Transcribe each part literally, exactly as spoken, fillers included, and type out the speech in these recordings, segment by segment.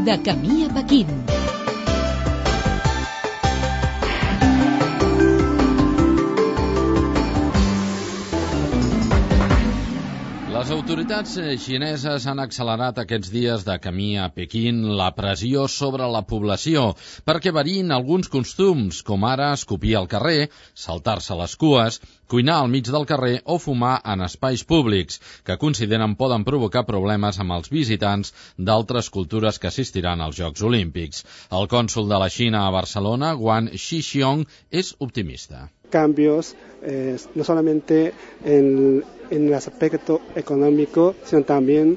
De camí a Pequín. Les autoritats xineses han accelerat aquests dies de camí a Pequín la pressió sobre la població perquè variïn alguns costums, com ara escopir al carrer, saltar-se les cues, cuinar al mig del carrer o fumar en espais públics, que consideren poden provocar problemes amb els visitants d'altres cultures que assistiran als Jocs Olímpics. El cònsol de la Xina a Barcelona, Wang Xixiong, és optimista. Cambios eh, no solamente en, en el aspecto económico, sino también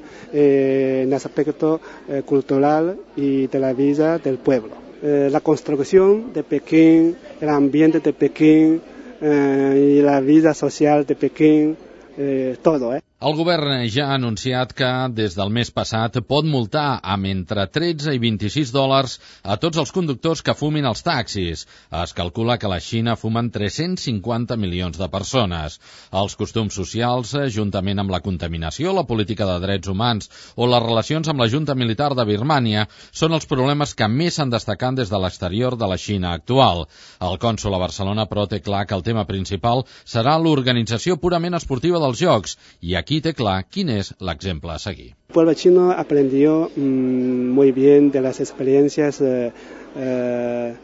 eh, en el aspecto eh, cultural y de la vida del pueblo. Eh, la construcción de Pekín, el ambiente de Pekín eh, y la vida social de Pekín, eh, todo, ¿eh? El govern ja ha anunciat que des del mes passat pot multar amb entre tretze i vint-i-sis dòlars a tots els conductors que fumin als taxis. Es calcula que a la Xina fumen tres-cents cinquanta milions de persones. Els costums socials, juntament amb la contaminació, la política de drets humans o les relacions amb la junta militar de Birmània, són els problemes que més s'han destacat des de l'exterior de la Xina actual. El cònsol a Barcelona, però, té clar que el tema principal serà l'organització purament esportiva dels Jocs, i aquí Aquí té clar quin és l'exemple a seguir. El pueblo chino aprendió mmm, muy bien de las experiencias eh, eh,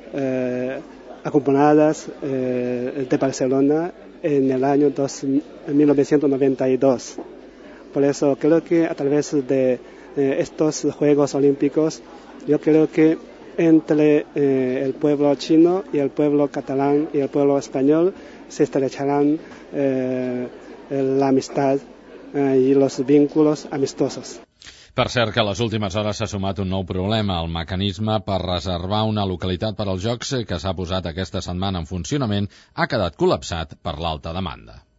eh, acumuladas eh, de Barcelona en el año dos, mil novecientos noventa y dos. Por eso creo que a través de eh, estos Juegos Olímpicos, yo creo que entre eh, el pueblo chino y el pueblo catalán y el pueblo español se estrecharán eh, la amistad eh, i els vínculos amistosos. Per cert que a les últimes hores s'ha sumat un nou problema. El mecanisme per reservar una localitat per als Jocs que s'ha posat aquesta setmana en funcionament ha quedat col·lapsat per l'alta demanda.